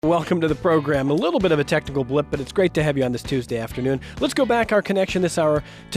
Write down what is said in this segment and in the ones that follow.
Welcome to the program. A little bit of a technical blip, but it's great to have you on this Tuesday afternoon. Let's go back our connection this hour to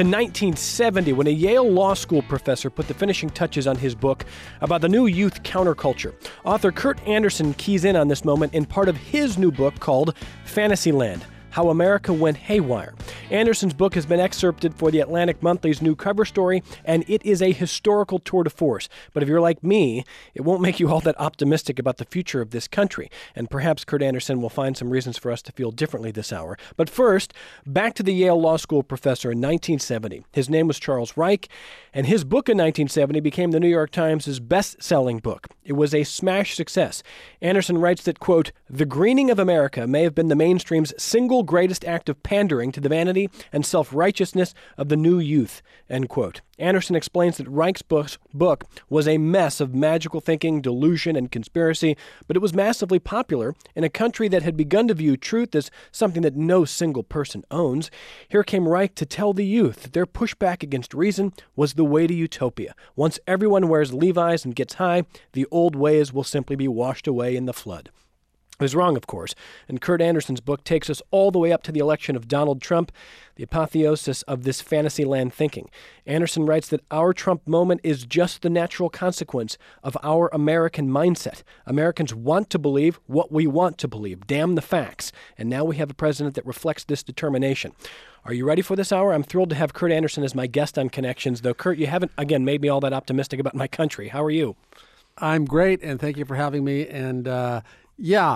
1970 when a Yale Law School professor put the finishing touches on his book about the new youth counterculture. Author Kurt Andersen keys in on this moment in part of his new book called Fantasyland: How America Went Haywire. Andersen's book has been excerpted for the Atlantic Monthly's new cover story, and it is a historical tour de force. But if you're like me, it won't make you all that optimistic about the future of this country. And perhaps Kurt Andersen will find some reasons for us to feel differently this hour. But first, back to the Yale Law School professor in 1970. His name was Charles Reich, and his book in 1970 became the New York Times' best-selling book. It was a smash success. Andersen writes that, quote, "The greening of America may have been the mainstream's single greatest act of pandering to the vanity and self-righteousness of the new youth," end quote. Andersen explains that Reich's book was a mess of magical thinking, delusion, and conspiracy, but it was massively popular in a country that had begun to view truth as something that no single person owns. Here came Reich to tell the youth that their pushback against reason was the way to utopia. Once everyone wears Levi's and gets high, the old ways will simply be washed away in the flood. He was wrong, of course, and Kurt Andersen's book takes us all the way up to the election of Donald Trump, the apotheosis of this Fantasyland thinking. Andersen writes that our Trump moment is just the natural consequence of our American mindset. Americans want to believe what we want to believe. Damn the facts. And now we have a president that reflects this determination. Are you ready for this hour? I'm thrilled to have Kurt Andersen as my guest on Connections, though, Kurt, you haven't, again, made me all that optimistic about my country. How are you? I'm great, and thank you for having me. And yeah,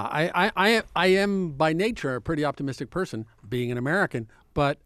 I am by nature a pretty optimistic person, being an American. But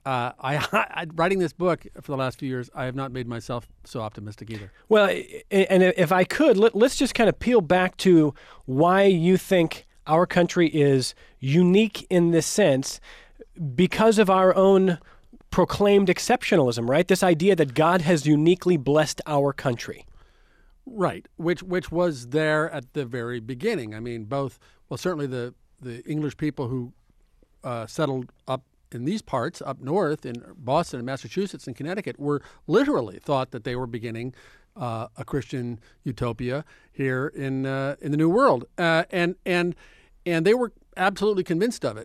writing this book for the last few years, I have not made myself so optimistic either. Well, and if I could, let's just kind of peel back to why you think our country is unique in this sense because of our own proclaimed exceptionalism, right? This idea that God has uniquely blessed our country. Right, which was there at the very beginning. I mean, certainly the English people who settled up in these parts, up north in Boston and Massachusetts and Connecticut, were literally thought that they were beginning a Christian utopia here in the New World, and they were absolutely convinced of it.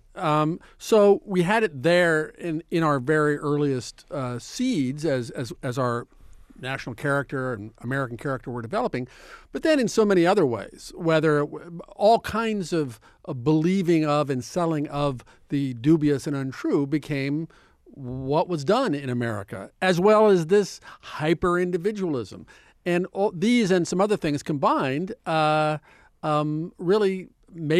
So we had it there in our very earliest seeds as our national character and American character were developing, but then in so many other ways, whether all kinds of believing of and selling of the dubious and untrue became what was done in America, as well as this hyper-individualism. And all these and some other things combined really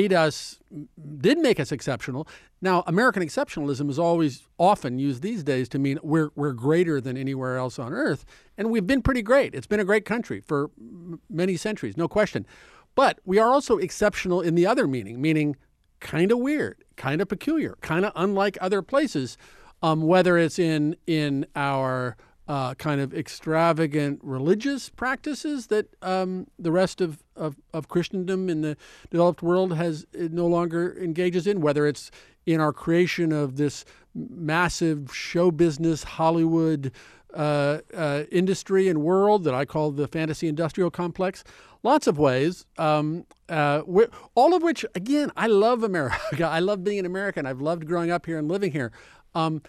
did make us exceptional. Now, American exceptionalism is often used these days to mean we're greater than anywhere else on earth, and we've been pretty great. It's been a great country for many centuries, no question. But we are also exceptional in the other meaning kind of weird, kind of peculiar, kind of unlike other places, whether it's in our kind of extravagant religious practices that the rest of Christendom in the developed world no longer engages in, whether it's in our creation of this massive show business Hollywood industry and world that I call the fantasy industrial complex. Lots of ways, all of which, again, I love America. I love being an American. I've loved growing up here and living here. And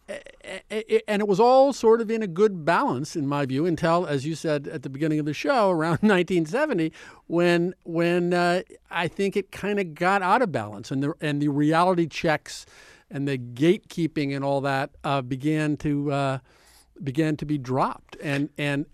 it was all sort of in a good balance, in my view, until, as you said at the beginning of the show, around 1970, when I think it kind of got out of balance, and the reality checks and the gatekeeping and all that began to be dropped, and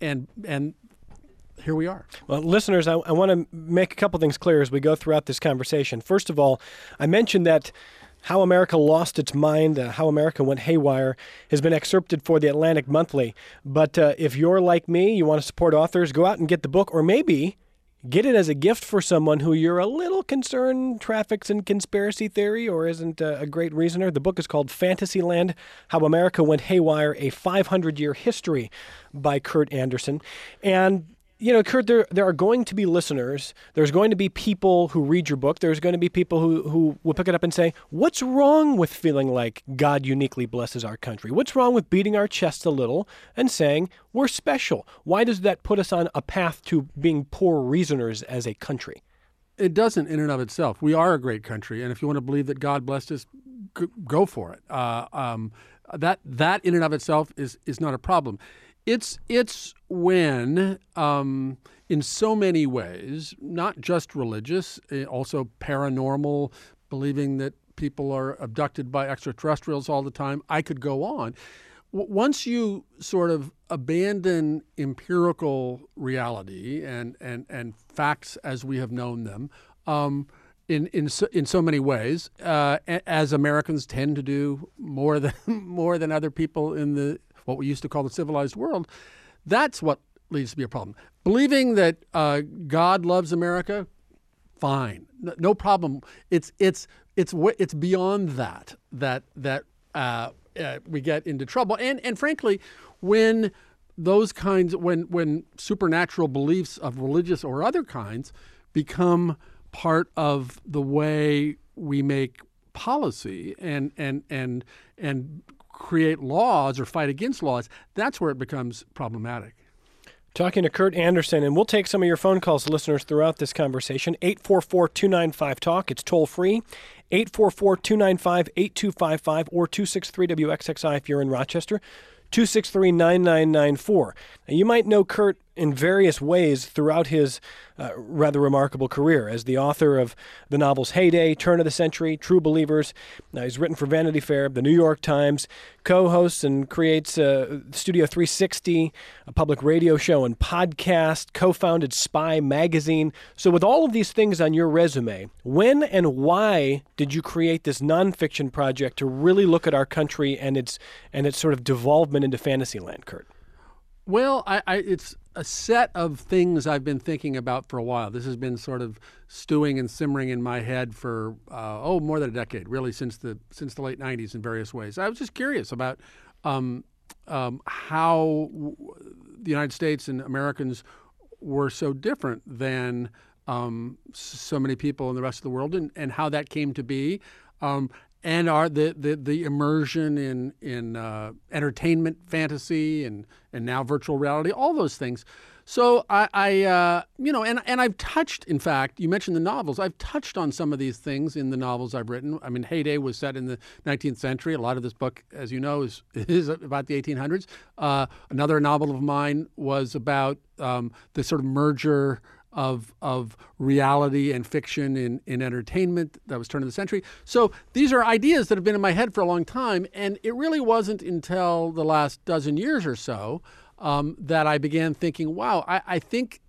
here we are. Well, listeners, I want to make a couple things clear as we go throughout this conversation. First of all, I mentioned that How America Lost Its Mind, How America Went Haywire, has been excerpted for the Atlantic Monthly. But if you're like me, you want to support authors, go out and get the book, or maybe get it as a gift for someone who you're a little concerned traffics in conspiracy theory or isn't a great reasoner. The book is called Fantasyland: How America Went Haywire, a 500-year history by Kurt Andersen. And you know, Kurt, there are going to be listeners. There's going to be people who read your book. There's going to be people who will pick it up and say, what's wrong with feeling like God uniquely blesses our country? What's wrong with beating our chests a little and saying we're special? Why does that put us on a path to being poor reasoners as a country? it doesn't in and of itself. We are a great country, and if you want to believe that God blessed us, go for it. That in and of itself is not a problem. It's when, in so many ways, not just religious, also paranormal, believing that people are abducted by extraterrestrials all the time. I could go on. Once you sort of abandon empirical reality and facts as we have known them, in so many ways, as Americans tend to do more than other people in what we used to call the civilized world, that's what leads to be a problem. Believing that God loves America, fine, no problem. It's beyond that we get into trouble. And frankly, when supernatural beliefs of religious or other kinds become part of the way we make policy and create laws or fight against laws, that's where it becomes problematic. Talking to Kurt Andersen, and we'll take some of your phone calls, listeners, throughout this conversation. 844-295-TALK. It's toll free. 844-295-8255 or 263-WXXI if you're in Rochester. 263-9994. Now, you might know Kurt in various ways throughout his rather remarkable career as the author of the novels Heyday, Turn of the Century, True Believers. Now, he's written for Vanity Fair, The New York Times, co-hosts and creates Studio 360, a public radio show and podcast, co-founded Spy Magazine. So with all of these things on your resume, when and why did you create this nonfiction project to really look at our country and its sort of devolvement into Fantasyland, Kurt? Well, it's a set of things I've been thinking about for a while. This has been sort of stewing and simmering in my head for more than a decade, really, since the late 90s in various ways. I was just curious about how the United States and Americans were so different than so many people in the rest of the world, and how that came to be. And the immersion in entertainment, fantasy, and now virtual reality, all those things. So and I've touched, in fact, you mentioned the novels. I've touched on some of these things in the novels I've written. I mean, Heyday was set in the 19th century. A lot of this book, as you know, is about the 1800s. Another novel of mine was about the sort of merger of reality and fiction in entertainment. That was Turn of the Century. So these are ideas that have been in my head for a long time, and it really wasn't until the last dozen years or so that I began thinking, wow, I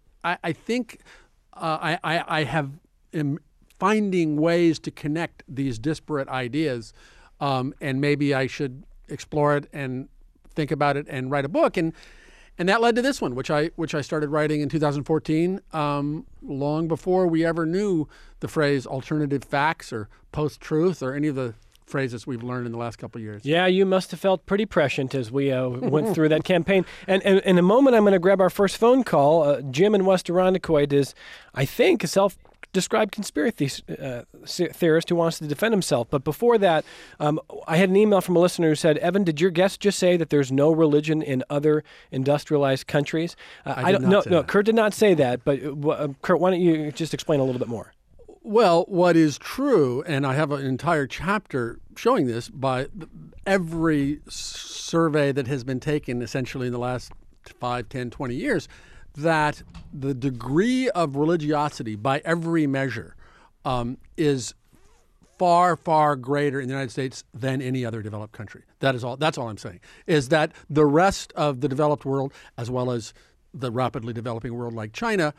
am finding ways to connect these disparate ideas, and maybe I should explore it and think about it and write a book. And that led to this one, which I started writing in 2014, long before we ever knew the phrase alternative facts or post-truth or any of the phrases we've learned in the last couple of years. Yeah, you must have felt pretty prescient as we went through that campaign. And in a moment, I'm going to grab our first phone call. Jim in West Irondequoit is, I think, a self-described conspiracy theorist who wants to defend himself. But before that, I had an email from a listener who said, Evan, did your guest just say that there's no religion in other industrialized countries? I did not say that. Kurt did not say that. But Kurt, why don't you just explain a little bit more? Well, what is true, and I have an entire chapter showing this by every survey that has been taken essentially in the last 5, 10, 20 years, that the degree of religiosity by every measure is far, far greater in the United States than any other developed country. That's all I'm saying, is that the rest of the developed world, as well as the rapidly developing world like China,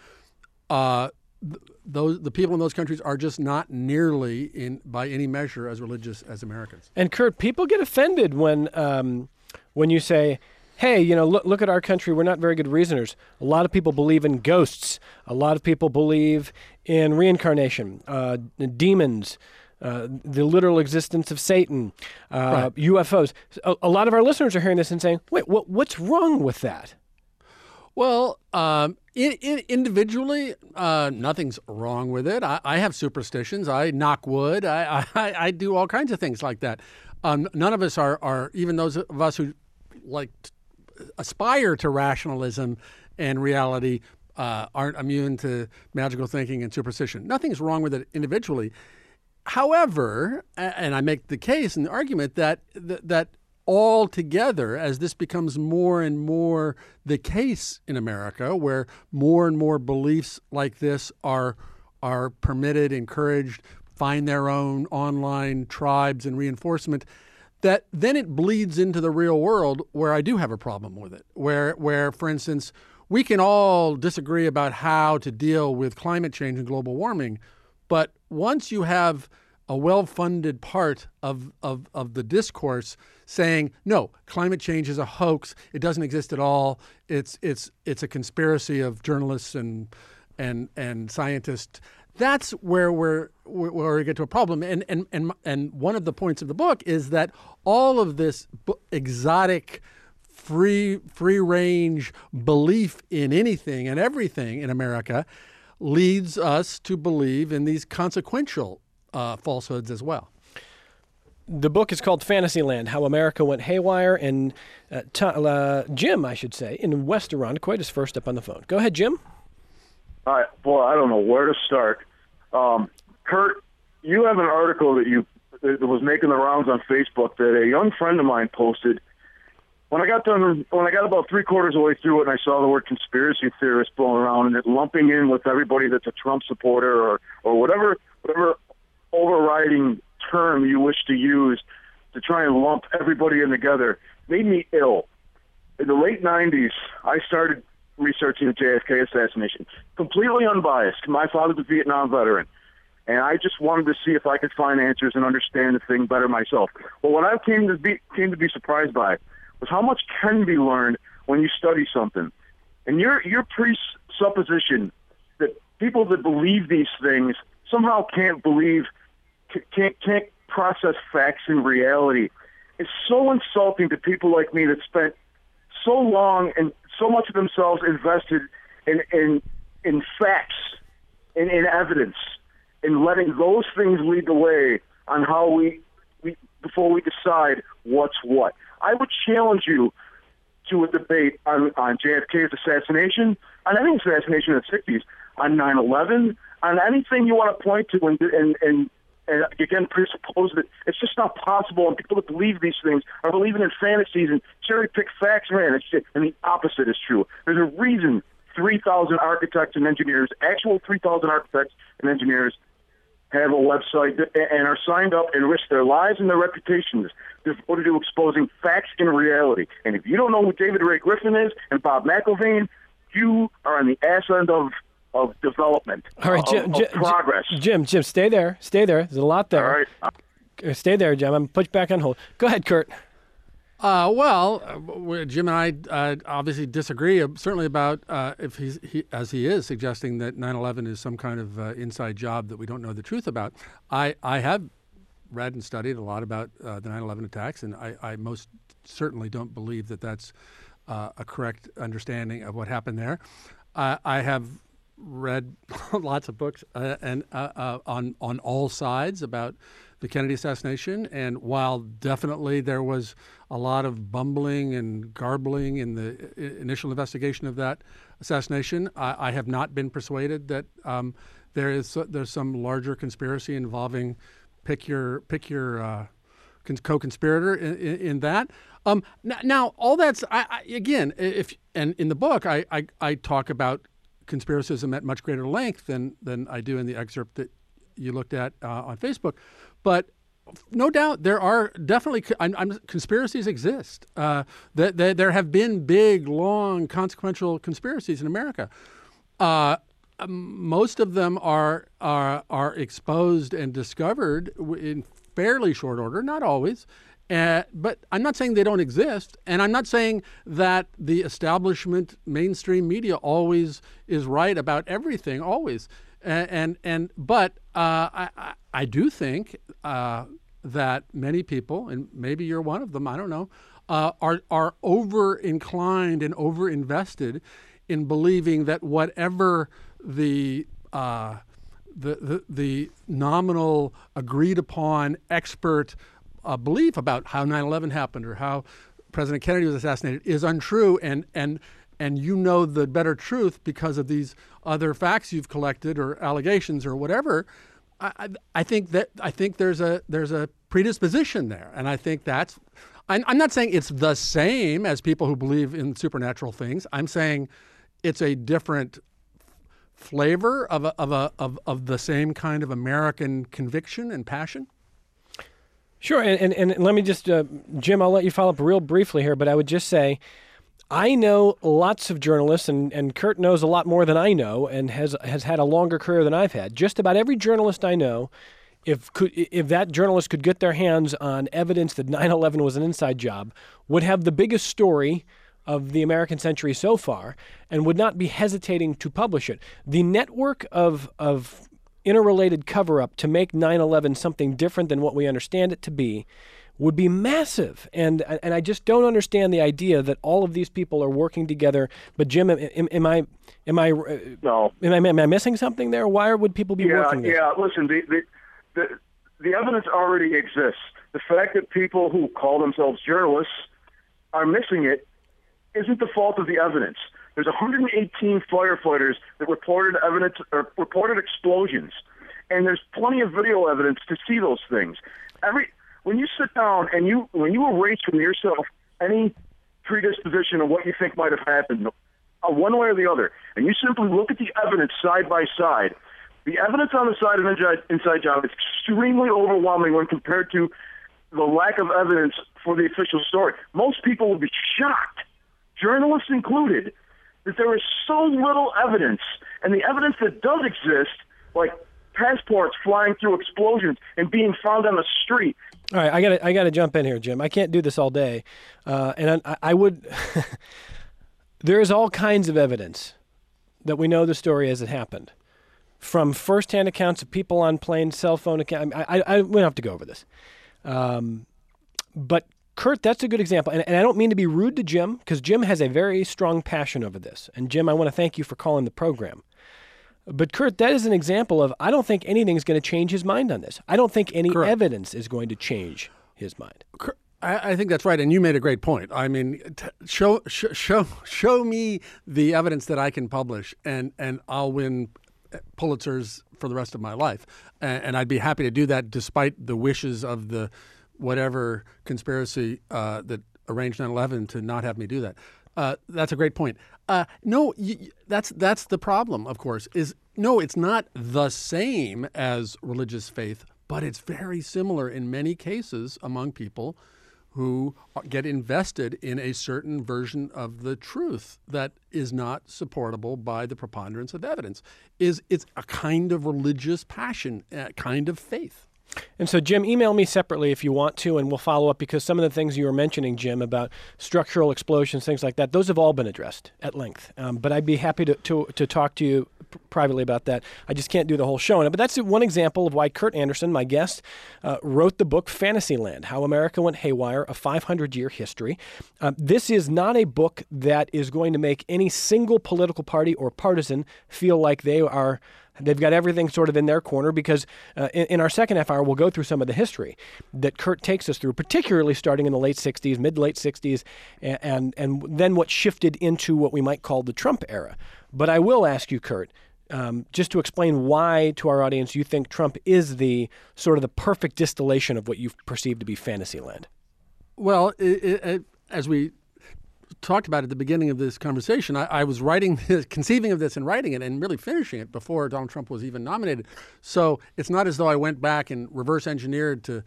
the people in those countries are just not nearly by any measure as religious as Americans. And Kurt, people get offended when you say, hey, look at our country. We're not very good reasoners. A lot of people believe in ghosts. A lot of people believe in reincarnation, demons, the literal existence of Satan, right. UFOs. A lot of our listeners are hearing this and saying, wait, what's wrong with that? Well, individually, nothing's wrong with it. I have superstitions. I knock wood. I do all kinds of things like that. None of us are even those of us who aspire to rationalism and reality, aren't immune to magical thinking and superstition. Nothing's wrong with it individually. However, and I make the case and the argument that all together, as this becomes more and more the case in America, where more and more beliefs like this are permitted, encouraged, find their own online tribes and reinforcement, that then it bleeds into the real world where I do have a problem with it, where, for instance, we can all disagree about how to deal with climate change and global warming, but once you have a well-funded part of the discourse saying, no, climate change is a hoax, it doesn't exist at all, it's a conspiracy of journalists and scientists, that's where we get to a problem. And one of the points of the book is that all of this exotic, free range belief in anything and everything in America leads us to believe in these consequential falsehoods as well. The book is called Fantasyland, How America Went Haywire, and Jim, I should say, in West Irondequoit is first up on the phone. Go ahead, Jim. All right. Boy, I don't know where to start. Kurt, you have an article that was making the rounds on Facebook that a young friend of mine posted. When I got about 3/4 of the way through it, and I saw the word conspiracy theorist blowing around, and it lumping in with everybody that's a Trump supporter or whatever overriding term you wish to use to try and lump everybody in together, made me ill. In the late 90s, I started researching the JFK assassination, completely unbiased. My father's a Vietnam veteran, and I just wanted to see if I could find answers and understand the thing better myself. Well, what I came to be surprised by was how much can be learned when you study something. And your presupposition that people that believe these things somehow can't process facts in reality is so insulting to people like me that spent so long and so much of themselves invested in facts and in evidence, in letting those things lead the way on how we before we decide what's what. I would challenge you to a debate on JFK's assassination, on any assassination in the 60s, on 9/11, on anything you want to point to, and again presuppose that it's just not possible, and people that believe these things are believing in fantasies and cherry-pick facts, man, and the opposite is true. There's a reason 3,000 architects and engineers, actual 3,000 architects and engineers, have a website and are signed up and risk their lives and their reputations devoted to exposing facts in reality. And if you don't know who David Ray Griffin is and Bob McIlvaine, you are on the ass end of development, all right, Jim, of progress. Jim, stay there. There's a lot there. All right. Stay there, Jim. I'm going to put you back on hold. Go ahead, Kurt. Jim and I obviously disagree, certainly about if he is suggesting that 9/11 is some kind of inside job that we don't know the truth about. I have read and studied a lot about the 9/11 attacks, and I most certainly don't believe that that's a correct understanding of what happened there. I have read lots of books and on all sides about the Kennedy assassination, and while definitely there was a lot of bumbling and garbling in the initial investigation of that assassination, I have not been persuaded that there's some larger conspiracy involving pick your co-conspirator in that. Now all that's again, and in the book I talk about conspiracism at much greater length than I do in the excerpt that you looked at on Facebook. But no doubt there are definitely conspiracies exist. There have been big, long, consequential conspiracies in America. Most of them are exposed and discovered in fairly short order, not always. But I'm not saying they don't exist, and I'm not saying that the establishment mainstream media always is right about everything, always. But I do think that many people, and maybe you're one of them, I don't know, are over inclined and over invested in believing that whatever the nominal agreed upon expert belief about how 9/11 happened or how President Kennedy was assassinated is untrue, and and you know the better truth because of these other facts you've collected or allegations or whatever, I think there's a predisposition there, and I think that's. I'm not saying it's the same as people who believe in supernatural things. I'm saying it's a different flavor of the same kind of American conviction and passion. Sure, and let me just, Jim, I'll let you follow up real briefly here, but I would just say, I know lots of journalists, and Kurt knows a lot more than I know and has had a longer career than I've had. Just about every journalist I know, if that journalist could get their hands on evidence that 9/11 was an inside job, would have the biggest story of the American century so far and would not be hesitating to publish it. The network of interrelated cover-up to make 9/11 something different than what we understand it to be would be massive. And I just don't understand the idea that all of these people are working together. But Jim, am I No. Am I missing something there? Why would people be working there? Yeah, listen, the evidence already exists. The fact that people who call themselves journalists are missing it isn't the fault of the evidence. There's 118 firefighters that reported evidence or reported explosions, and there's plenty of video evidence to see those things. When you sit down and when you erase from yourself any predisposition of what you think might have happened, one way or the other, and you simply look at the evidence side by side, the evidence on the side of Inside Job is extremely overwhelming when compared to the lack of evidence for the official story. Most people would be shocked, journalists included, that there is so little evidence, and the evidence that does exist, like passports flying through explosions and being found on the street. All right, I got to jump in here, Jim. I can't do this all day, and I would. There is all kinds of evidence that we know the story as it happened, from firsthand accounts of people on planes, cell phone accounts. We don't have to go over this, but Kurt, that's a good example. And I don't mean to be rude to Jim, because Jim has a very strong passion over this. And Jim, I want to thank you for calling the program. But Kurt, that is an example of, I don't think anything's going to change his mind on this. I don't think any Correct. Evidence is going to change his mind. I think that's right, and you made a great point. I mean, show me the evidence that I can publish, and I'll win Pulitzers for the rest of my life. And I'd be happy to do that despite the wishes of the whatever conspiracy that arranged 9/11 to not have me do that. That's a great point. No, that's the problem, of course, is no, it's not the same as religious faith, but it's very similar in many cases among people who get invested in a certain version of the truth that is not supportable by the preponderance of evidence. It's a kind of religious passion, a kind of faith. And so, Jim, email me separately if you want to, and we'll follow up, because some of the things you were mentioning, Jim, about structural explosions, things like that, those have all been addressed at length. But I'd be happy to talk to you privately about that. I just can't do the whole show on it. But that's one example of why Kurt Andersen, my guest, wrote the book Fantasyland, How America Went Haywire, a 500-year history. This is not a book that is going to make any single political party or partisan feel like they've got everything sort of in their corner, because in our second half hour, we'll go through some of the history that Kurt takes us through, particularly starting in the late 60s, mid-late 60s, and then what shifted into what we might call the Trump era. But I will ask you, Kurt, just to explain why to our audience you think Trump is the sort of the perfect distillation of what you've perceived to be Fantasyland. Well, as we talked about at the beginning of this conversation, I was conceiving of this and writing it and really finishing it before Donald Trump was even nominated. So it's not as though I went back and reverse engineered to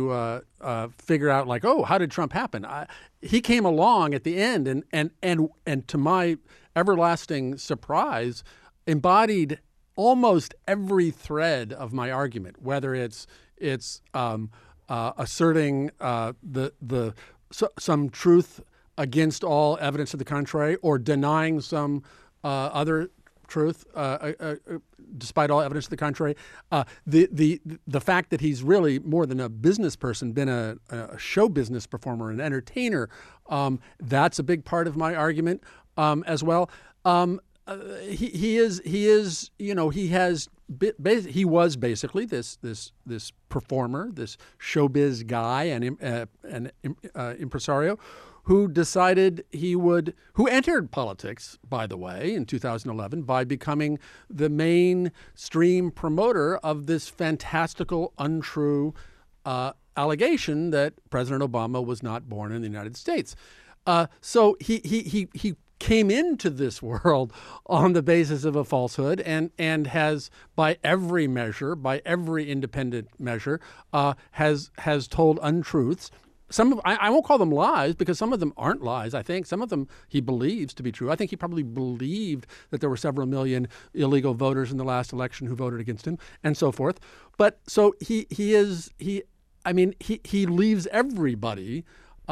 figure out, like, oh, how did Trump happen? He came along at the end and to my everlasting surprise, embodied almost every thread of my argument, whether it's asserting some truth against all evidence to the contrary, or denying some other truth despite all evidence to the contrary. The fact that he's really more than a business person, been a show business performer, an entertainer, that's a big part of my argument as well. he is he was basically this performer, this showbiz guy and impresario who decided who entered politics, by the way, in 2011 by becoming the mainstream promoter of this fantastical, untrue allegation that President Obama was not born in the United States. So he came into this world on the basis of a falsehood and has, by every measure, by every independent measure, has told untruths. I won't call them lies because some of them aren't lies. I think some of them he believes to be true. I think he probably believed that there were several million illegal voters in the last election who voted against him and so forth. But so he leaves everybody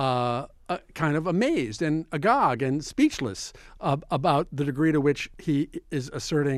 kind of amazed and agog and speechless about the degree to which he is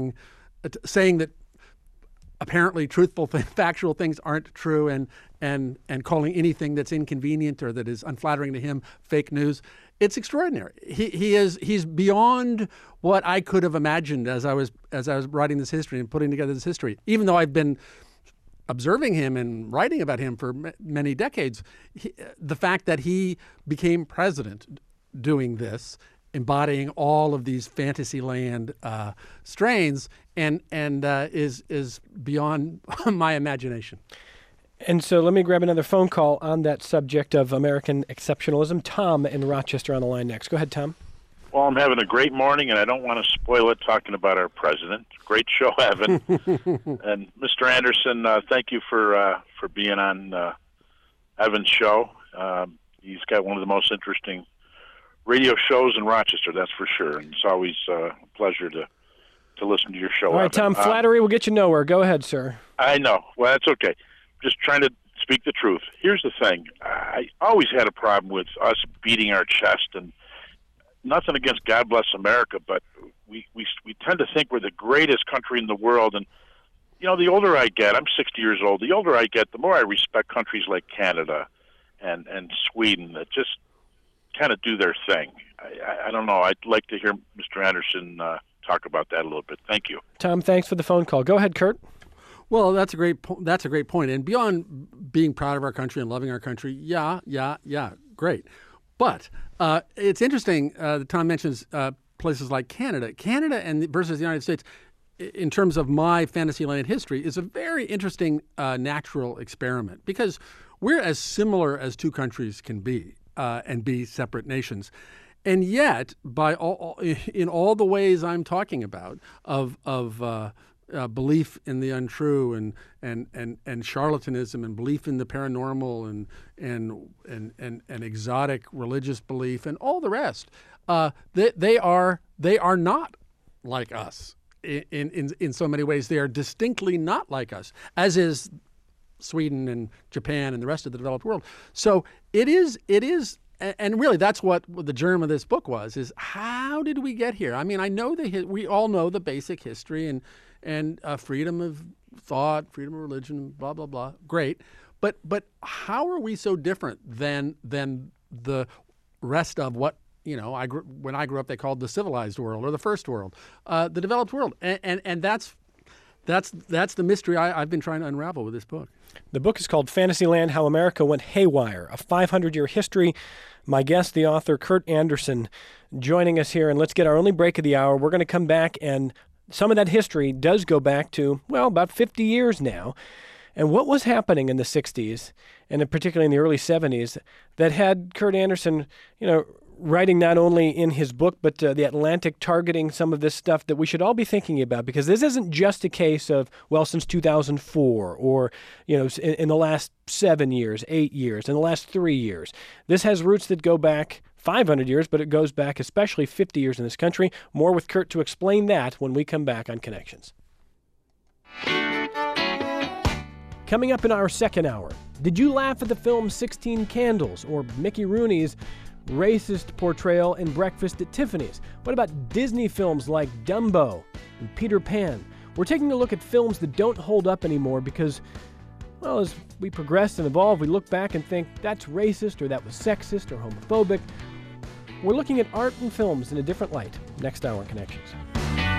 saying that apparently truthful, factual things aren't true, and calling anything that's inconvenient or that is unflattering to him fake news. It's extraordinary. He's beyond what I could have imagined as I was writing this history and putting together this history. Even though I've been observing him and writing about him for many decades, the fact that he became president doing this, embodying all of these Fantasyland strains, and is beyond my imagination. And so let me grab another phone call on that subject of American exceptionalism. Tom in Rochester on the line next. Go ahead, Tom. Well, I'm having a great morning, and I don't want to spoil it talking about our president. Great show, Evan. And Mr. Anderson, thank you for being on Evan's show. He's got one of the most interesting radio shows in Rochester, that's for sure. And it's always a pleasure to listen to your show. All right, Evan. Tom, flattery will get you nowhere. Go ahead, sir. I know. Well, that's okay. Just trying to speak the truth. Here's the thing. I always had a problem with us beating our chest, and nothing against God Bless America, but we tend to think we're the greatest country in the world. And, you know, the older I get, I'm 60 years old, the older I get, the more I respect countries like Canada and Sweden that just kind of do their thing. I don't know. I'd like to hear Mr. Anderson talk about that a little bit. Thank you. Tom, thanks for the phone call. Go ahead, Kurt. Well, that's a great point. And beyond being proud of our country and loving our country, yeah, great. But it's interesting that Tom mentions places like Canada. Canada versus the United States, in terms of my Fantasyland history, is a very interesting natural experiment because we're as similar as two countries can be and be separate nations. And yet, in all the ways I'm talking about of belief in the untrue and charlatanism and belief in the paranormal and exotic religious belief and all the rest, they are not like us in so many ways. They are distinctly not like us, as is Sweden and Japan and the rest of the developed world. So it is. And really, that's what the germ of this book was: is how did we get here? I mean, I know we all know the basic history and freedom of thought, freedom of religion, blah blah blah. Great, but how are we so different than the rest of what when I grew up they called the civilized world or the first world, the developed world, and that's the mystery I've been trying to unravel with this book. The book is called Fantasyland: How America Went Haywire, a 500-year history. My guest, the author, Kurt Anderson, joining us here. And let's get our only break of the hour. We're going to come back, and some of that history does go back to, well, about 50 years now. And what was happening in the 60s, and particularly in the early 70s, that had Kurt Anderson, writing not only in his book, but The Atlantic targeting some of this stuff that we should all be thinking about, because this isn't just a case of, well, since 2004 or, in the last 7 years, 8 years, in the last 3 years. This has roots that go back 500 years, but it goes back especially 50 years in this country. More with Kurt to explain that when we come back on Connections. Coming up in our second hour, did you laugh at the film 16 Candles or Mickey Rooney's racist portrayal in Breakfast at Tiffany's? What about Disney films like Dumbo and Peter Pan? We're taking a look at films that don't hold up anymore because, well, as we progress and evolve, we look back and think that's racist or that was sexist or homophobic. We're looking at art and films in a different light. Next hour on Connections.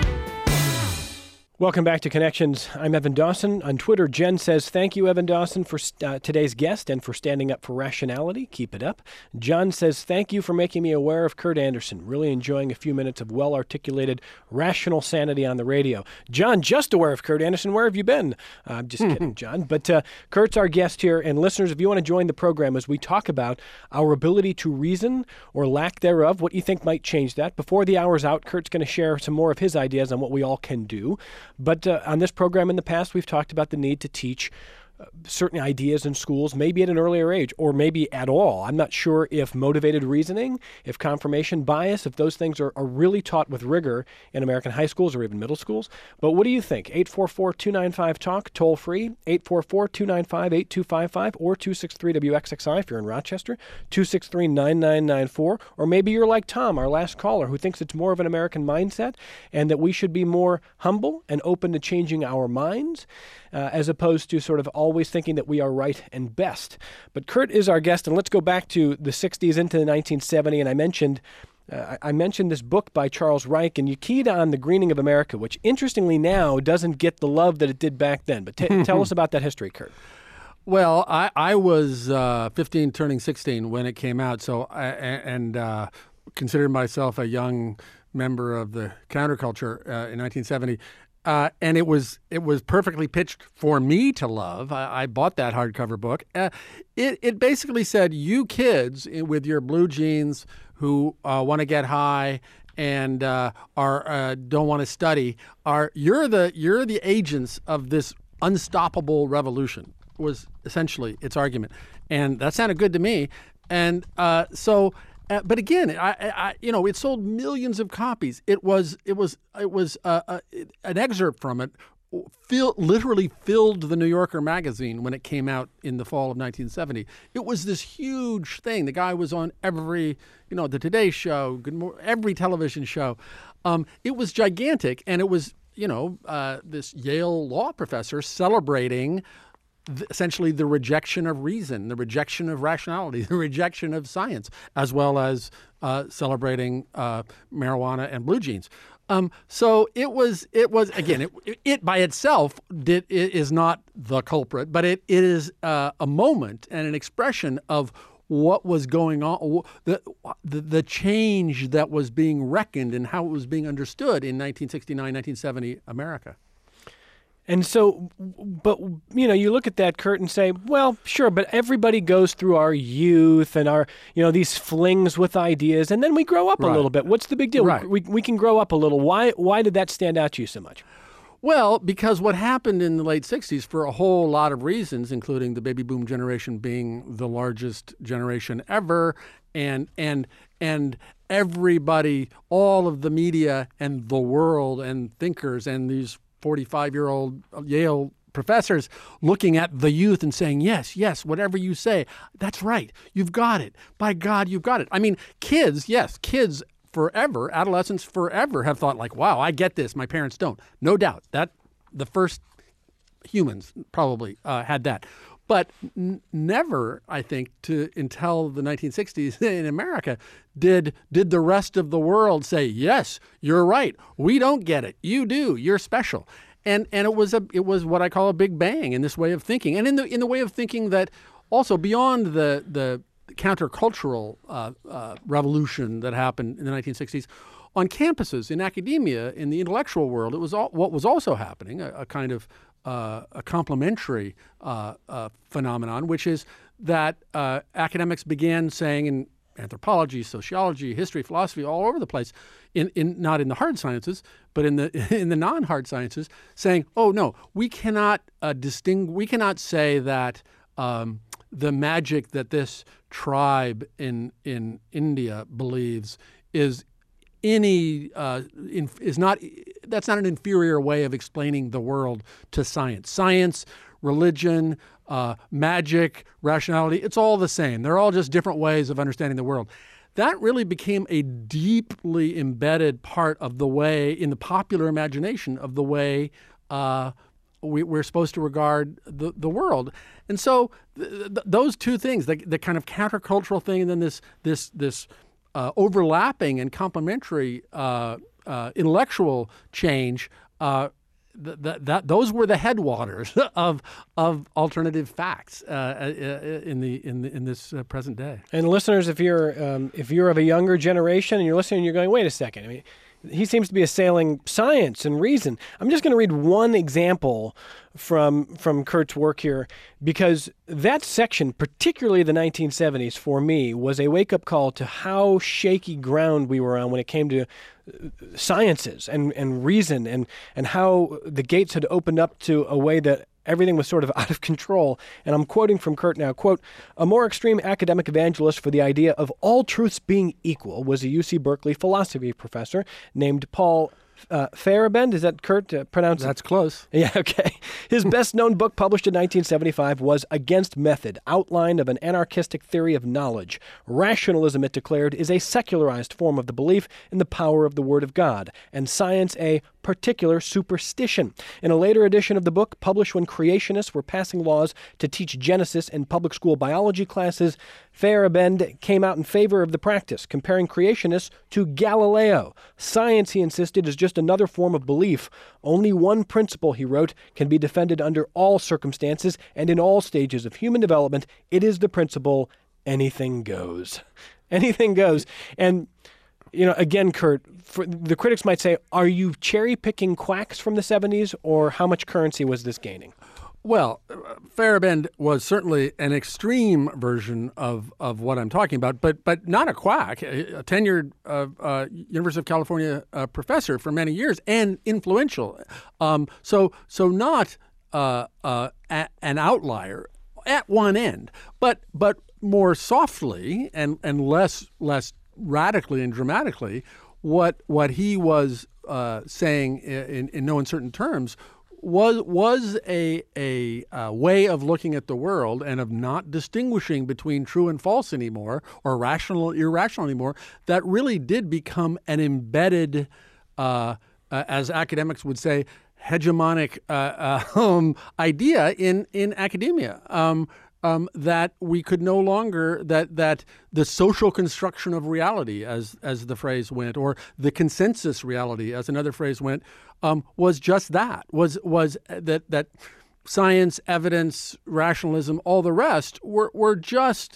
Welcome back to Connections. I'm Evan Dawson. On Twitter, Jen says, thank you, Evan Dawson, for today's guest and for standing up for rationality. Keep it up. John says, thank you for making me aware of Kurt Andersen. Really enjoying a few minutes of well-articulated, rational sanity on the radio. John, just aware of Kurt Andersen. Where have you been? I'm just kidding, John. But Kurt's our guest here. And listeners, if you want to join the program as we talk about our ability to reason or lack thereof, what you think might change that. Before the hour's out, Kurt's going to share some more of his ideas on what we all can do. But on this program in the past, we've talked about the need to teach certain ideas in schools, maybe at an earlier age, or maybe at all. I'm not sure if motivated reasoning, if confirmation bias, if those things are really taught with rigor in American high schools or even middle schools. But what do you think? 844-295-TALK, toll free, 844-295-8255, or 263-WXXI if you're in Rochester, 263-9994. Or maybe you're like Tom, our last caller, who thinks it's more of an American mindset and that we should be more humble and open to changing our minds, as opposed to sort of always thinking that we are right and best. But Kurt is our guest, and let's go back to the 60s into the 1970s, and I mentioned this book by Charles Reich, and you keyed on The Greening of America, which interestingly now doesn't get the love that it did back then. But tell us about that history, Kurt. Well, I was 15 turning 16 when it came out, so I considered myself a young member of the counterculture in 1970. And it was perfectly pitched for me to love. I bought that hardcover book. It basically said, you kids with your blue jeans who want to get high and don't want to study, you're the agents of this unstoppable revolution, was essentially its argument. And that sounded good to me. And but again, it sold millions of copies. It was an excerpt from it. Literally filled the New Yorker magazine when it came out in the fall of 1970. It was this huge thing. The guy was on every, the Today Show, every television show. It was gigantic, and it was, this Yale law professor celebrating essentially the rejection of reason, the rejection of rationality, the rejection of science, as well as celebrating marijuana and blue jeans. So it was again, it by itself is not the culprit, but it is a moment and an expression of what was going on, the change that was being reckoned and how it was being understood in 1969, 1970 America. And so, but, you look at that, Kurt, and say, well, sure, but everybody goes through our youth and our, these flings with ideas, and then we grow up a little bit. What's the big deal? Right. We can grow up a little. Why did that stand out to you so much? Well, because what happened in the late 60s, for a whole lot of reasons, including the baby boom generation being the largest generation ever, and everybody, all of the media and the world and thinkers and these 45-year-old Yale professors looking at the youth and saying, yes, whatever you say, that's right. You've got it. By God, you've got it. I mean, kids forever, adolescents forever have thought like, wow, I get this. My parents don't. No doubt that the first humans probably had that. But never, I think, until the 1960s in America, did the rest of the world say, yes, you're right. We don't get it. You do. You're special. And it was what I call a big bang in this way of thinking, and in the way of thinking that also beyond the countercultural revolution that happened in the 1960s. On campuses, in academia, in the intellectual world, it was what was also happening, a kind of a complementary phenomenon, which is that academics began saying in anthropology, sociology, history, philosophy, all over the place, not in the hard sciences, but in the non-hard sciences, saying, oh no, we cannot we cannot say that the magic that this tribe in India believes is that's not an inferior way of explaining the world to science. Science, religion, magic, rationality, it's all the same. They're all just different ways of understanding the world. That really became a deeply embedded part of the way, in the popular imagination, of the way we're supposed to regard the world. And so those two things, the kind of countercultural thing, and then this overlapping and complementary intellectual change, those were the headwaters of alternative facts in this present day. And listeners, if you're of a younger generation and you're listening, and you're going, wait a second. I mean, he seems to be assailing science and reason. I'm just going to read one example from Kurt's work here, because that section, particularly the 1970s, for me, was a wake-up call to how shaky ground we were on when it came to sciences and reason, and how the gates had opened up to a way that everything was sort of out of control. And I'm quoting from Kurt now, quote, "A more extreme academic evangelist for the idea of all truths being equal was a UC Berkeley philosophy professor named Paul Feyerabend." Is that Kurt pronounced? That's close. Yeah, okay. His best-known book, published in 1975, was Against Method, Outline of an Anarchistic Theory of Knowledge. Rationalism, it declared, is a secularized form of the belief in the power of the Word of God, and science a particular superstition. In a later edition of the book, published when creationists were passing laws to teach Genesis in public school biology classes, Feyerabend came out in favor of the practice, comparing creationists to Galileo. Science, he insisted, is just another form of belief. Only one principle, he wrote, can be defended under all circumstances and in all stages of human development. It is the principle, anything goes. Anything goes. And again, Kurt, the critics might say, are you cherry-picking quacks from the 70s, or how much currency was this gaining? Well, Feyerabend was certainly an extreme version of what I'm talking about, but not a quack, a tenured University of California professor for many years and influential. So not an outlier at one end, but more softly and less radically and dramatically, what he was saying in no uncertain terms was a way of looking at the world and of not distinguishing between true and false anymore, or rational and irrational anymore, that really did become an embedded, as academics would say, hegemonic idea in academia. That we could no longer, that the social construction of reality, as the phrase went, or the consensus reality, as another phrase went, was just that, was that science, evidence, rationalism, all the rest were just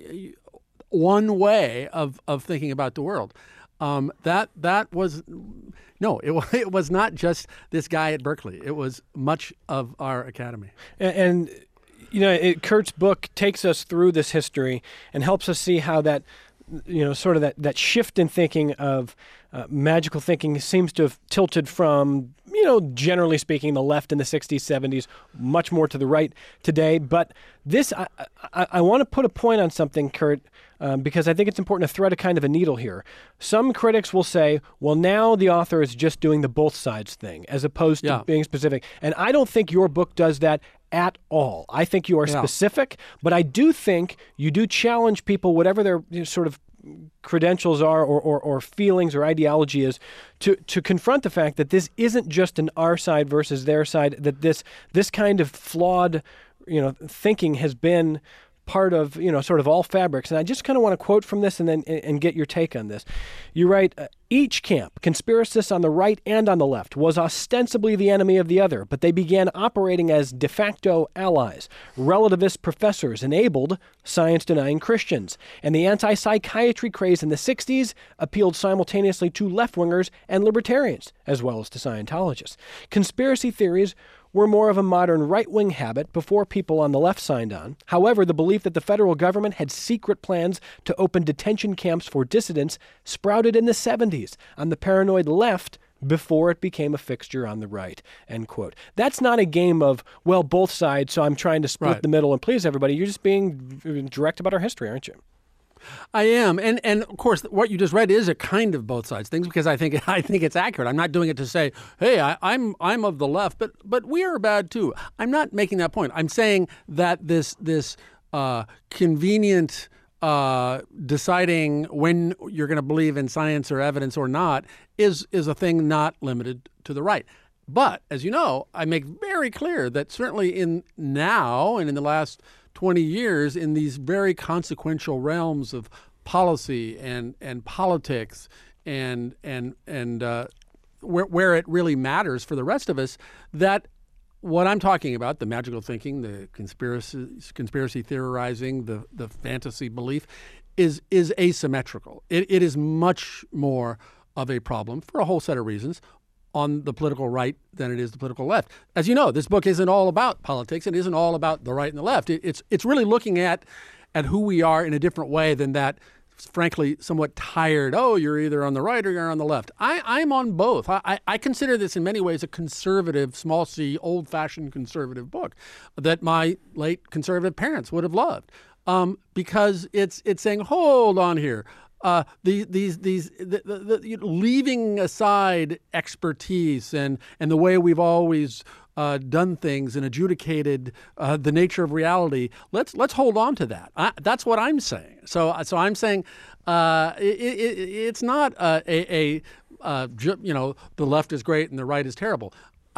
one way of thinking about the world. That was no, it was not just this guy at Berkeley. It was much of our academy. And Kurt's book takes us through this history and helps us see how that, sort of that shift in thinking of magical thinking seems to have tilted from, generally speaking, the left in the 60s, 70s, much more to the right today. But this, I want to put a point on something, Kurt, because I think it's important to thread a kind of a needle here. Some critics will say, well, now the author is just doing the both sides thing, as opposed to being specific. And I don't think your book does that at all. I think you are specific, but I do think you do challenge people, whatever their sort of credentials are or feelings or ideology is, to confront the fact that this isn't just an our side versus their side, that this kind of flawed thinking has been part of sort of all fabrics. And I just kind of want to quote from this and get your take on this. You write, each camp, conspiracists on the right and on the left, was ostensibly the enemy of the other, but they began operating as de facto allies. Relativist professors enabled science-denying Christians, and the anti-psychiatry craze in the 60s appealed simultaneously to left-wingers and libertarians, as well as to Scientologists. Conspiracy theories were more of a modern right-wing habit before people on the left signed on. However, the belief that the federal government had secret plans to open detention camps for dissidents sprouted in the 70s on the paranoid left before it became a fixture on the right, end quote. That's not a game of, well, both sides, so I'm trying to split the middle and please everybody. You're just being direct about our history, aren't you? I am, and of course, what you just read is a kind of both sides things, because I think it's accurate. I'm not doing it to say, hey, I'm of the left, but we are bad too. I'm not making that point. I'm saying that this convenient deciding when you're going to believe in science or evidence or not is a thing not limited to the right. But as you know, I make very clear that certainly in now and in the last 20 years, in these very consequential realms of policy and politics and where it really matters for the rest of us, that what I'm talking about, the magical thinking, the conspiracy theorizing, the fantasy belief, is asymmetrical. It is much more of a problem for a whole set of reasons on the political right than it is the political left. As you know, this book isn't all about politics. It isn't all about the right and the left. It's really looking at who we are in a different way than that, frankly, somewhat tired, oh, you're either on the right or you're on the left. I'm on both. I consider this in many ways a conservative, small c, old-fashioned conservative book that my late conservative parents would have loved, because it's saying, hold on here. Leaving aside expertise and the way we've always done things and adjudicated the nature of reality, let's hold on to that. That's what I'm saying. So I'm saying it's not the left is great and the right is terrible.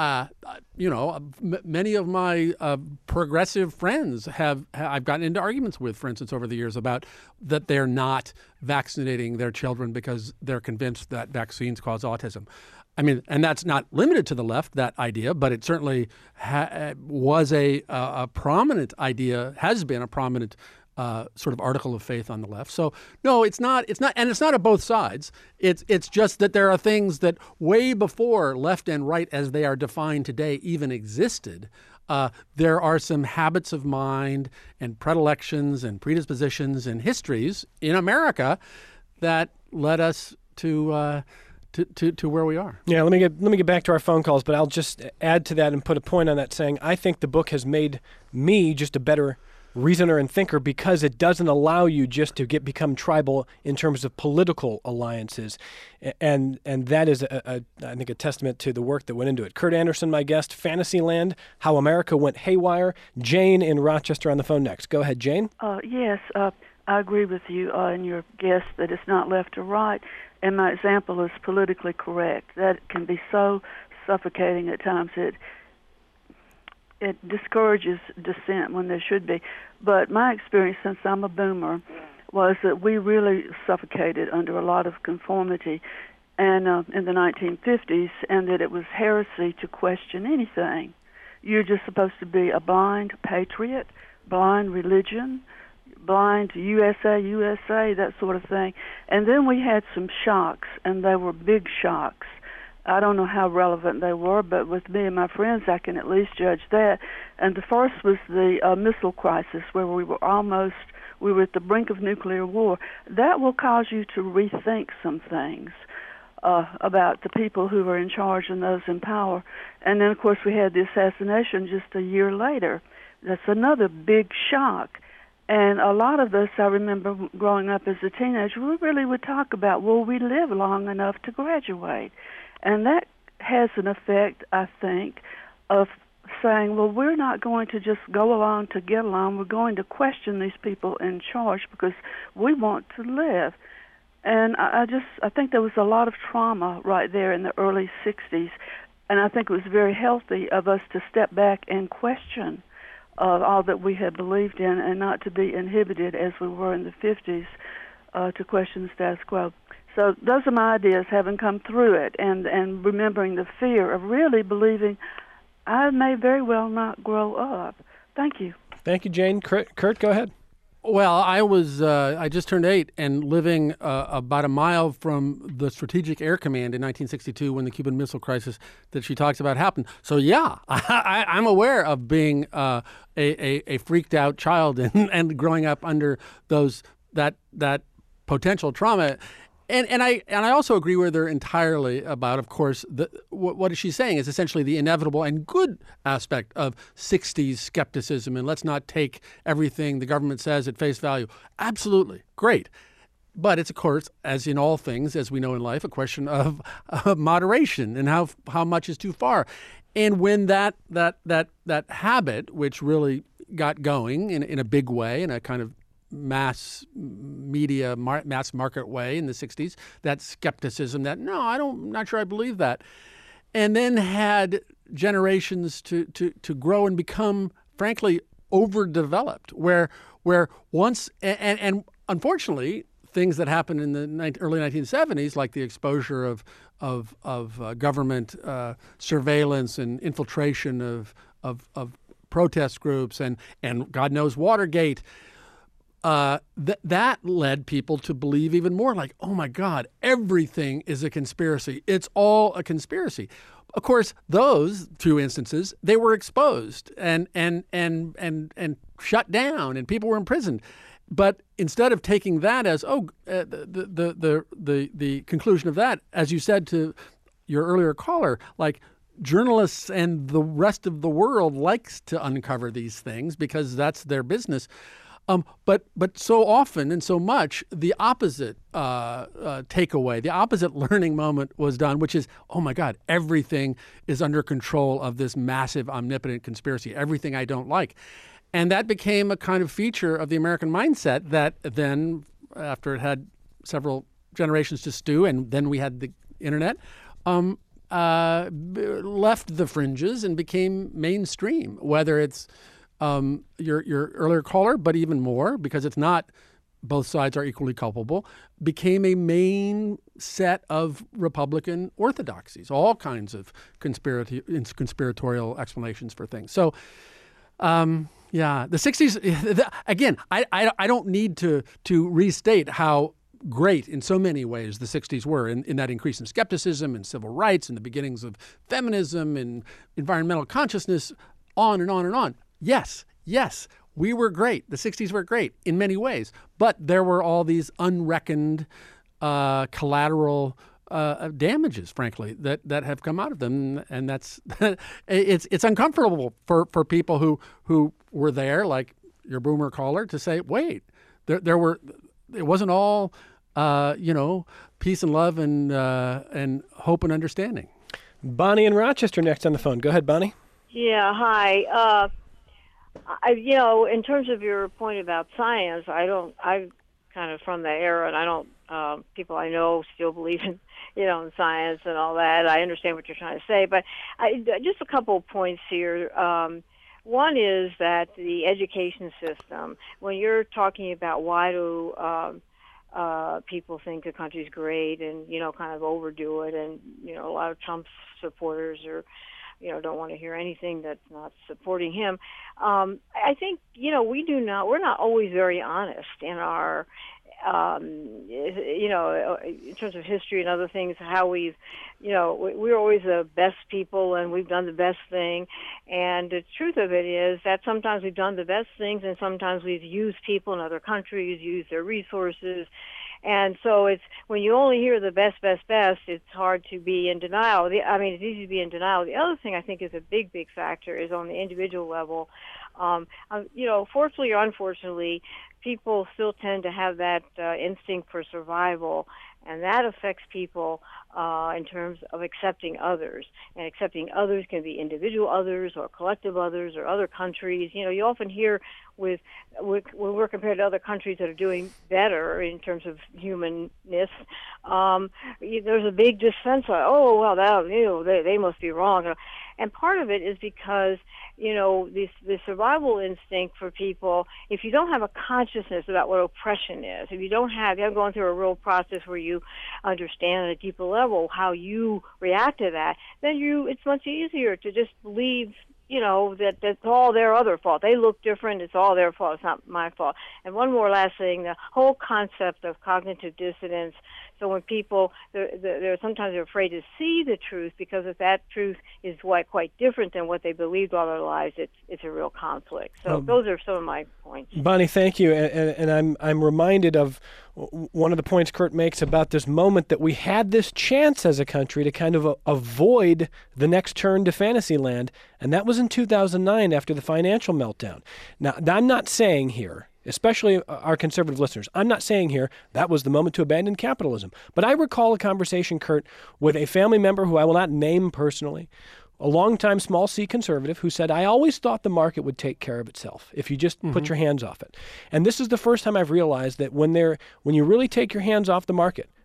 Many of my progressive friends I've gotten into arguments with, for instance, over the years about that they're not vaccinating their children because they're convinced that vaccines cause autism. I mean, and that's not limited to the left, that idea, but it certainly was a prominent idea, has been a prominent sort of article of faith on the left. So no, it's not, and it's not at both sides. It's just that there are things that way before left and right as they are defined today even existed. There are some habits of mind and predilections and predispositions and histories in America that led us to where we are. Yeah, let me get back to our phone calls, but I'll just add to that and put a point on that, saying I think the book has made me just a better reasoner and thinker because it doesn't allow you just to become tribal in terms of political alliances, and that is I think a testament to the work that went into it. Kurt Anderson, my guest, Fantasyland: How America Went Haywire. Jane in Rochester on the phone next. Go ahead, Jane. Yes, I agree with you and your guest that it's not left or right. And my example is politically correct. That can be so suffocating at times. It discourages dissent when there should be. But my experience, since I'm a boomer, was that we really suffocated under a lot of conformity and in the 1950s, and that it was heresy to question anything. You're just supposed to be a blind patriot, blind religion, blind to USA, that sort of thing. And then we had some shocks, and they were big shocks. I don't know how relevant they were, but with me and my friends, I can at least judge that. And the first was the missile crisis, where we were at the brink of nuclear war. That will cause you to rethink some things about the people who were in charge and those in power. And then, of course, we had the assassination just a year later. That's another big shock. And a lot of us, I remember growing up as a teenager, we really would talk about, will we live long enough to graduate? And that has an effect, I think, of saying, well, we're not going to just go along to get along. We're going to question these people in charge because we want to live. And I think there was a lot of trauma right there in the early 60s. And I think it was very healthy of us to step back and question all that we had believed in, and not to be inhibited as we were in the 50s to question the status quo. So those are my ideas, having come through it, and remembering the fear of really believing I may very well not grow up. Thank you. Thank you, Jane. Kurt, go ahead. Well, I just turned 8 and living about a mile from the Strategic Air Command in 1962 when the Cuban Missile Crisis that she talks about happened. So yeah, I'm aware of being a freaked out child and growing up under that potential trauma. And I also agree with her entirely about, of course, what she's saying is essentially the inevitable and good aspect of 60s skepticism. And let's not take everything the government says at face value. Absolutely. Great. But it's, of course, as in all things, as we know in life, a question of moderation and how much is too far. And when that habit, which really got going in a big way, in a kind of mass media, mass market way in the 60s, that skepticism that, no, I'm not sure I believe that. And then had generations to grow and become, frankly, overdeveloped, where once, and unfortunately, things that happened in the early 1970s, like the exposure of government surveillance and infiltration of protest groups and God knows Watergate, that led people to believe even more, like, oh my God, everything is a conspiracy. It's all a conspiracy. Of course, those two instances, they were exposed and shut down, and people were imprisoned. But instead of taking that as the conclusion of that, as you said to your earlier caller, like, journalists and the rest of the world likes to uncover these things because that's their business. But so often and so much, the opposite takeaway, the opposite learning moment was done, which is, oh my God, everything is under control of this massive, omnipotent conspiracy, everything I don't like. And that became a kind of feature of the American mindset that then, after it had several generations to stew, and then we had the internet, left the fringes and became mainstream, whether it's your earlier caller, but even more, because it's not both sides are equally culpable, became a main set of Republican orthodoxies, all kinds of conspiratorial explanations for things. So, yeah, the 60s, again, I don't need to restate how great in so many ways the 60s were in that increase in skepticism and civil rights and the beginnings of feminism and environmental consciousness, on and on and on. Yes, we were great. The 60s were great in many ways, but there were all these unreckoned collateral damages, frankly, that have come out of them, and that's it's uncomfortable for people who were there, like your boomer caller, to say, wait, it wasn't all peace and love and hope and understanding. Bonnie in Rochester next on the phone. Go ahead, Bonnie. Yeah, hi. In terms of your point about science, I'm kind of from that era, and I don't, people I know still believe in, in science and all that. I understand what you're trying to say, but just a couple of points here. One is that the education system, when you're talking about why do people think the country's great and, kind of overdo it, and, a lot of Trump supporters are, don't want to hear anything that's not supporting him. I think, we're not always very honest in our, in terms of history and other things, how we're always the best people and we've done the best thing. And the truth of it is that sometimes we've done the best things and sometimes we've used people in other countries, used their resources. And so it's when you only hear the best, it's hard to be in denial. It's easy to be in denial. The other thing I think is a big factor is on the individual level. Fortunately or unfortunately, people still tend to have that instinct for survival, and that affects people in terms of accepting others. And accepting others can be individual others or collective others or other countries. You often hear when we're compared to other countries that are doing better in terms of humanness, there's a big defense of, they must be wrong. And part of it is because, the survival instinct for people, if you don't have a consciousness about what oppression is, if you haven't gone through a real process where you understand at a deeper level how you react to that, then it's much easier to just believe, that that's all their other fault. They look different. It's all their fault. It's not my fault. And one more last thing, the whole concept of cognitive dissonance. So when people, they're sometimes afraid to see the truth because if that truth is quite different than what they believed all their lives, it's a real conflict. So those are some of my points. Bonnie, thank you. And I'm reminded of one of the points Kurt makes about this moment that we had this chance as a country to kind of avoid the next turn to Fantasyland, and that was in 2009 after the financial meltdown. Now, I'm not saying here, especially our conservative listeners, I'm not saying here that was the moment to abandon capitalism. But I recall a conversation, Kurt, with a family member who I will not name personally, a longtime small C conservative who said, I always thought the market would take care of itself if you just put your hands off it. And this is the first time I've realized that when you really take your hands off the market,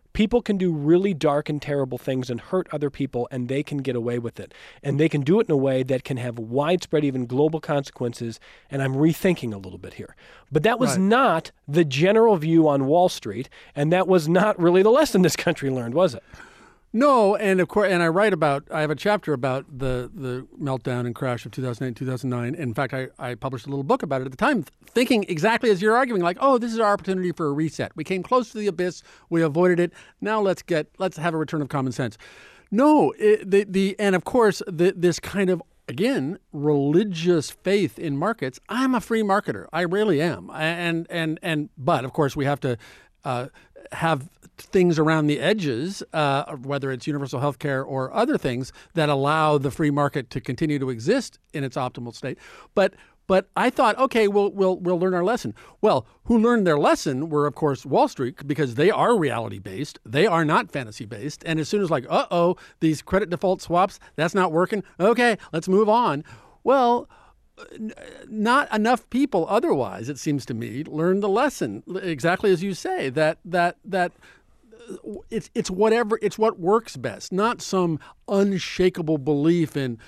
People can do really dark and terrible things and hurt other people, and they can get away with it. And they can do it in a way that can have widespread, even global consequences. And I'm rethinking a little bit here. But that was not the general view on Wall Street, and that was not really the lesson this country learned, was it? No, and of course, and I have a chapter about the meltdown and crash of 2008, 2009. In fact, I published a little book about it at the time, thinking exactly as you're arguing, like, oh, this is our opportunity for a reset. We came close to the abyss, we avoided it. Now let's have a return of common sense. No, and of course, this kind of, again, religious faith in markets. I'm a free marketer. I really am. But of course, we have to have things around the edges, whether it's universal health care or other things that allow the free market to continue to exist in its optimal state. But I thought, okay, we'll learn our lesson. Well, who learned their lesson were, of course, Wall Street, because they are reality-based. They are not fantasy-based. And as soon as these credit default swaps, that's not working. Okay, let's move on. Well, not enough people otherwise, it seems to me, learned the lesson, exactly as you say, that it's what works best, not some unshakable belief in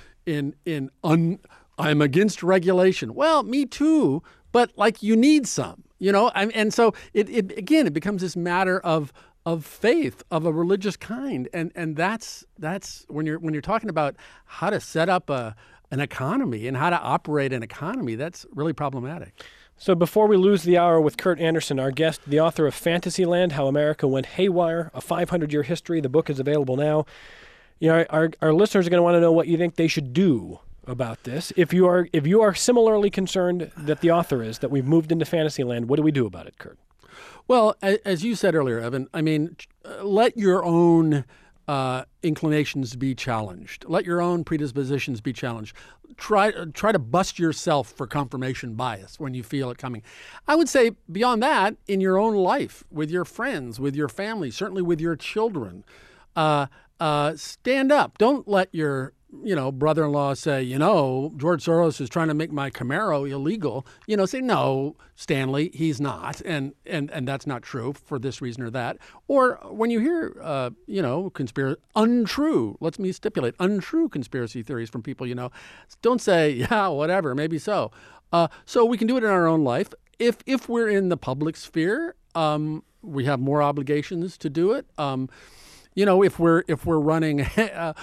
I'm against regulation. Well, me too, but you need some, and so it becomes this matter of faith, of a religious kind, and that's when you're talking about how to set up an economy and how to operate an economy, that's really problematic. So before we lose the hour with Kurt Andersen, our guest, the author of Fantasyland, How America Went Haywire, a 500-year history. The book is available now. Our listeners are going to want to know what you think they should do about this. If you are similarly concerned that the author is, that we've moved into Fantasyland, what do we do about it, Kurt? Well, as you said earlier, Evan, I mean, let your own inclinations be challenged. Let your own predispositions be challenged. Try to bust yourself for confirmation bias when you feel it coming. I would say beyond that, in your own life, with your friends, with your family, certainly with your children, stand up. Don't let your brother-in-law say, George Soros is trying to make my Camaro illegal. Say, no, Stanley, he's not. And that's not true for this reason or that. Or when you hear, untrue conspiracy theories from people, don't say, yeah, whatever, maybe so. So we can do it in our own life. If we're in the public sphere, we have more obligations to do it. If we're running a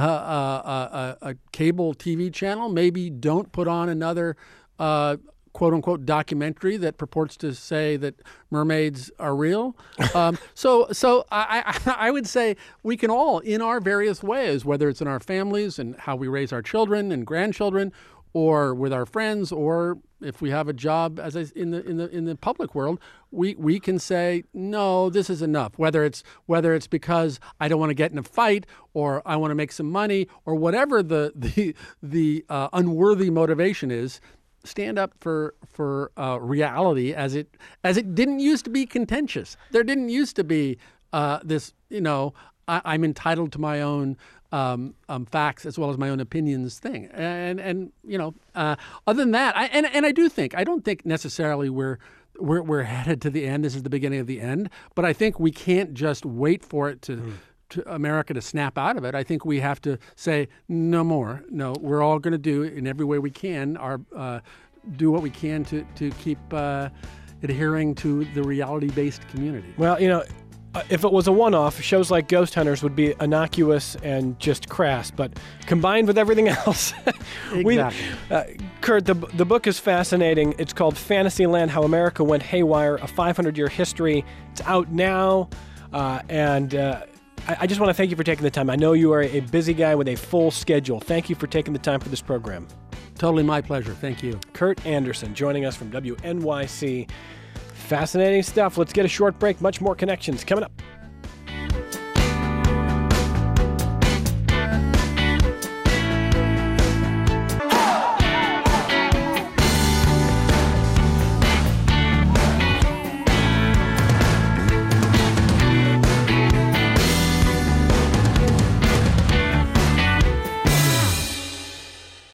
cable TV channel, maybe don't put on another quote unquote documentary that purports to say that mermaids are real. So I would say we can all, in our various ways, whether it's in our families and how we raise our children and grandchildren, or with our friends, or if we have a job in the public world, we can say, no, this is enough. Whether it's because I don't want to get in a fight, or I want to make some money, or whatever the unworthy motivation is, stand up for reality as it didn't used to be contentious. There didn't used to be this, I'm entitled to my own facts as well as my own opinions thing. And other than that, I don't think necessarily we're headed to the end. This is the beginning of the end. But I think we can't just wait for it to America to snap out of it. I think we have to say no more. No, we're all going to do in every way we can do what we can to keep adhering to the reality-based community. Well, if it was a one-off, shows like Ghost Hunters would be innocuous and just crass, but combined with everything else. Exactly. Kurt, the book is fascinating. It's called Fantasyland, How America Went Haywire, a 500-year history. It's out now, and I just want to thank you for taking the time. I know you are a busy guy with a full schedule. Thank you for taking the time for this program. Totally my pleasure. Thank you. Kurt Andersen joining us from WNYC. Fascinating stuff. Let's get a short break. Much more connections coming up.